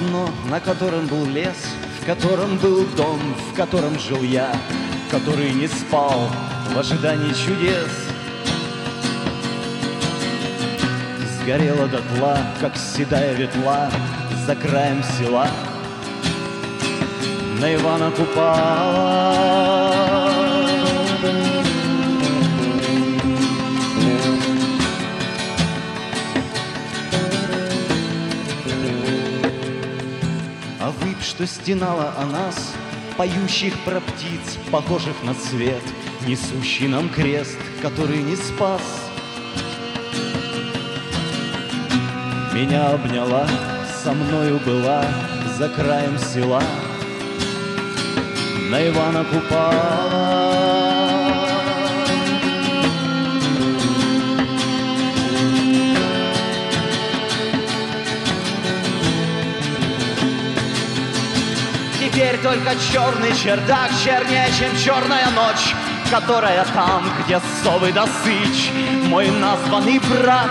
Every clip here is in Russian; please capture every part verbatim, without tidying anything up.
полотно, на котором был лес, в котором был дом, в котором жил я, который не спал в ожидании чудес. Сгорела дотла, как седая ветла, за краем села на Ивана Купала. А выпь, что стенала о нас, поющих про птиц, похожих на цвет, несущий нам крест, который не спас. Меня обняла, со мною была, за краем села на Ивана Купала. Теперь только черный чердак, чернее, чем черная ночь, которая там, где совы да сыч, мой названный брат.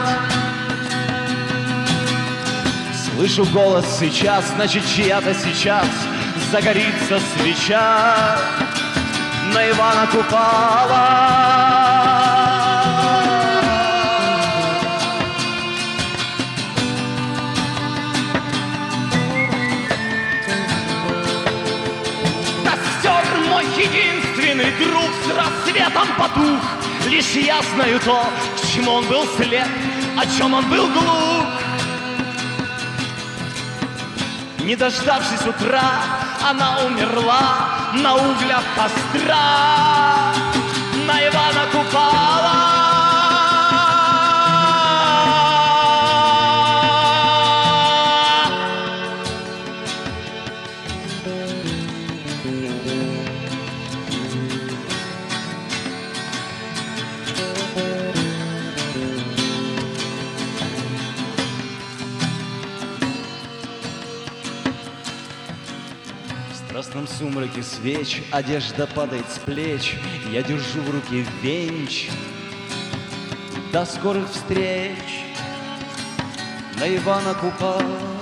Слышу голос сейчас, значит, чья-то сейчас загорится свеча на Ивана Купала. Единственный друг с рассветом потух. Лишь я знаю то, к чему он был слеп, о чем он был глух. Не дождавшись утра, она умерла на углях костра на Ивана Купала. В красном сумраке свеч, одежда падает с плеч, я держу в руке венч. До скорых встреч на Ивана Купала.